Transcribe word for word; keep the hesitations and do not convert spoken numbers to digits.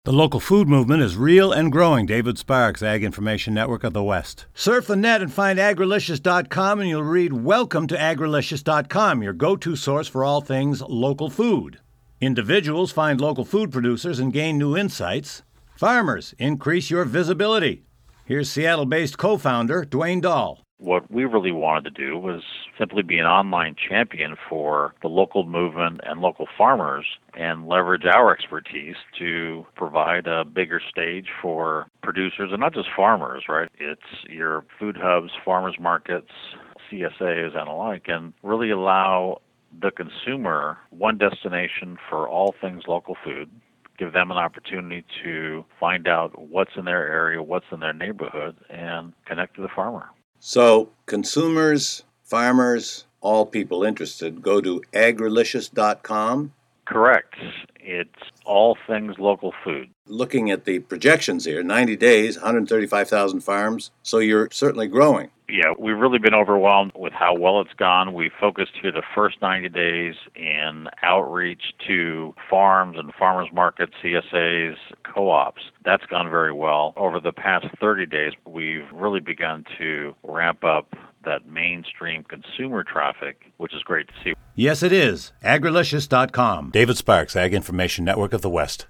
The local food movement is real and growing. David Sparks, Ag Information Network of the West. Surf the net and find agrilicious dot com and you'll read Welcome to agrilicious dot com, your go-to source for all things local food. Individuals find local food producers and gain new insights. Farmers increase your visibility. Here's Seattle-based co-founder Dwayne Dahl. What we really wanted to do was simply be an online champion for the local movement and local farmers and leverage our expertise to provide a bigger stage for producers, and not just farmers, right? It's your food hubs, farmers markets, C S As, and the like, and really allow the consumer one destination for all things local food, give them an opportunity to find out what's in their area, what's in their neighborhood, and connect to the farmer. So consumers, farmers, all people interested, go to agrilicious dot com? Correct. It's all things local food. Looking at the projections here, ninety days, one hundred thirty-five thousand farms, so you're certainly growing. Yeah, we've really been overwhelmed with how well it's gone. We focused here the first ninety days in outreach to farms and farmers markets, C S As, co-ops. That's gone very well. Over the past thirty days, we've really begun to ramp up that mainstream consumer traffic, which is great to see. Yes, it is. agrilicious dot com. David Sparks, Ag Information Network of the West.